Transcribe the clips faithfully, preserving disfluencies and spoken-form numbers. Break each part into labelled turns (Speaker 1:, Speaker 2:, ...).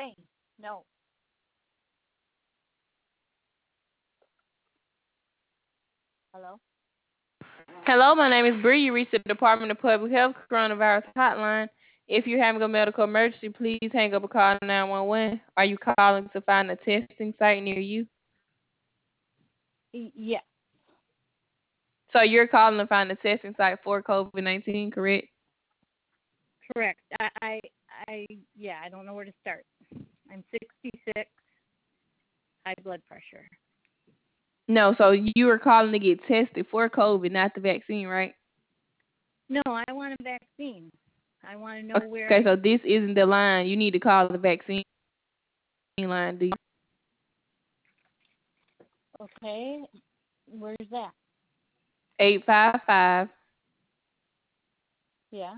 Speaker 1: say. No. Hello?
Speaker 2: Hello, my name is Bree. You reached the Department of Public Health Coronavirus Hotline. If you're having a medical emergency, please hang up and call nine one one. Are you calling to find a testing site near you?
Speaker 1: Y- yeah,
Speaker 2: So you're calling to find a testing site for COVID nineteen, correct?
Speaker 1: correct. I, I, I, yeah, I don't know where to start. I'm sixty-six, high blood pressure.
Speaker 2: No, so you were calling to get tested for COVID, not the vaccine, right?
Speaker 1: No, I want a vaccine. I want to know where
Speaker 2: Okay,
Speaker 1: I.
Speaker 2: so this isn't the line. You need to call the vaccine line. Do you?
Speaker 1: Okay, where's that?
Speaker 2: eight five five,
Speaker 1: Yeah,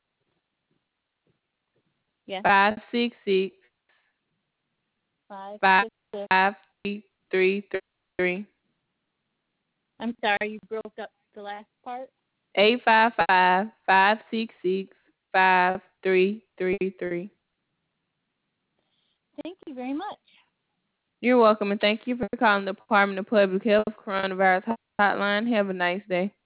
Speaker 1: yeah,
Speaker 2: five six six,
Speaker 1: five,
Speaker 2: five
Speaker 1: six, six.
Speaker 2: three three three.
Speaker 1: I'm sorry, you broke up the last part.
Speaker 2: Eight five five five six six five three three three.
Speaker 1: Thank you very much.
Speaker 2: You're welcome, and thank you for calling the Department of Public Health Coronavirus Hotline. Have a nice day.